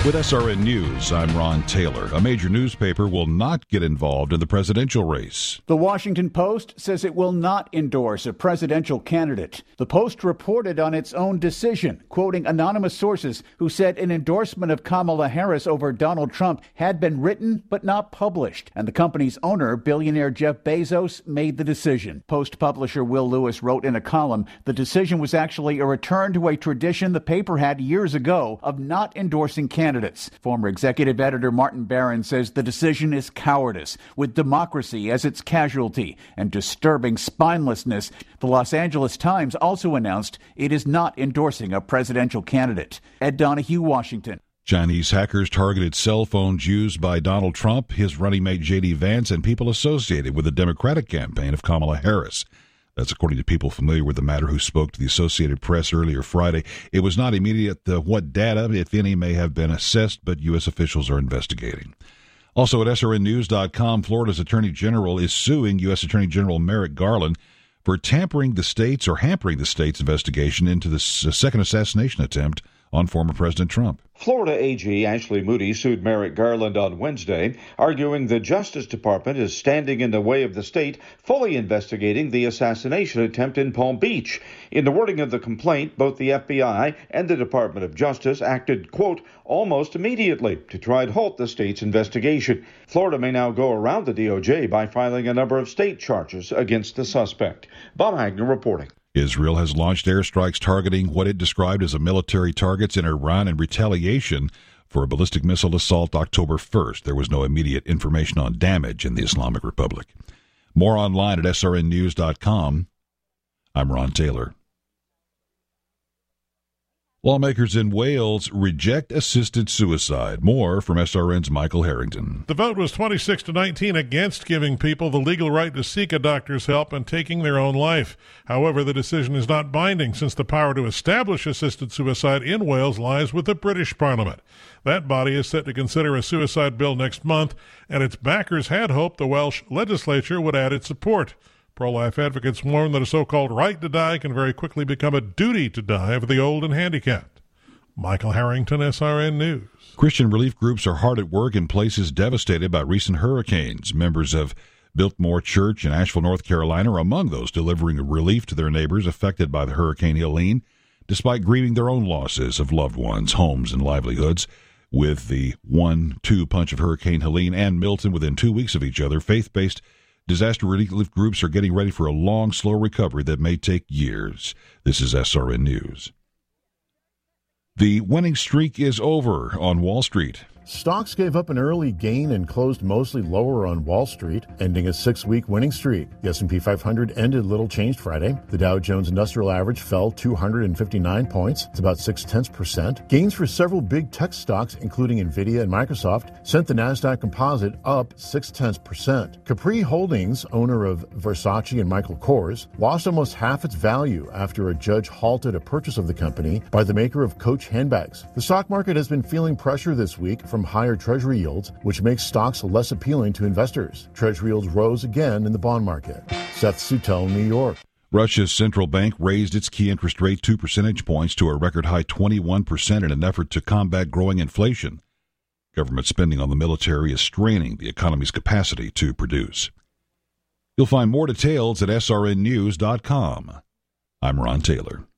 With SRN News, I'm Ron Taylor. A major newspaper will not get involved in the presidential race. The Washington Post says it will not endorse a presidential candidate. The Post reported on its own decision, quoting anonymous sources who said an endorsement of Kamala Harris over Donald Trump had been written but not published. And the company's owner, billionaire Jeff Bezos, made the decision. Post publisher Will Lewis wrote in a column, the decision was actually a return to a tradition the paper had years ago of not endorsing candidates. Former executive editor Martin Barron says the decision is cowardice, with democracy as its casualty and disturbing spinelessness. The Los Angeles Times also announced it is not endorsing a presidential candidate. Ed Donahue, Washington. Chinese hackers targeted cell phones used by Donald Trump, his running mate J.D. Vance, and people associated with the Democratic campaign of Kamala Harris. That's according to people familiar with the matter who spoke to the Associated Press earlier Friday. It was not immediate what data, if any, may have been assessed, but U.S. officials are investigating. Also at SRNnews.com, Florida's Attorney General is suing U.S. Attorney General Merrick Garland for hampering the state's investigation into the second assassination attempt on former President Trump. Florida AG Ashley Moody sued Merrick Garland on Wednesday, arguing the Justice Department is standing in the way of the state fully investigating the assassination attempt in Palm Beach. In the wording of the complaint, both the FBI and the Department of Justice acted, quote, almost immediately to try to halt the state's investigation. Florida may now go around the DOJ by filing a number of state charges against the suspect. Bob Hagner reporting. Israel has launched airstrikes targeting what it described as military targets in Iran in retaliation for a ballistic missile assault October 1st. There was no immediate information on damage in the Islamic Republic. More online at srnnews.com. I'm Ron Taylor. Lawmakers in Wales reject assisted suicide. More from SRN's Michael Harrington. The vote was 26-19 against giving people the legal right to seek a doctor's help and taking their own life. However, the decision is not binding since the power to establish assisted suicide in Wales lies with the British Parliament. That body is set to consider a suicide bill next month, and its backers had hoped the Welsh legislature would add its support. Pro-life advocates warn that a so-called right to die can very quickly become a duty to die for the old and handicapped. Michael Harrington, SRN News. Christian relief groups are hard at work in places devastated by recent hurricanes. Members of Biltmore Church in Asheville, North Carolina, are among those delivering relief to their neighbors affected by the Hurricane Helene, despite grieving their own losses of loved ones, homes, and livelihoods. With the 1-2 punch of Hurricane Helene and Milton within 2 weeks of each other, faith-based disaster relief groups are getting ready for a long, slow recovery that may take years. This is SRN News. The winning streak is over on Wall Street. Stocks gave up an early gain and closed mostly lower on Wall Street, ending a 6-week winning streak. The S&P 500 ended little changed Friday. The Dow Jones Industrial Average fell 259 points. It's about 0.6%. Gains for several big tech stocks, including Nvidia and Microsoft, sent the Nasdaq Composite up 0.6%. Capri Holdings, owner of Versace and Michael Kors, lost almost half its value after a judge halted a purchase of the company by the maker of Coach handbags. The stock market has been feeling pressure this week from higher Treasury yields, which makes stocks less appealing to investors. Treasury yields rose again in the bond market. Seth Sutel, New York. Russia's central bank raised its key interest rate 2 percentage points to a record high 21% in an effort to combat growing inflation. Government spending on the military is straining the economy's capacity to produce. You'll find more details at srnnews.com. I'm Ron Taylor.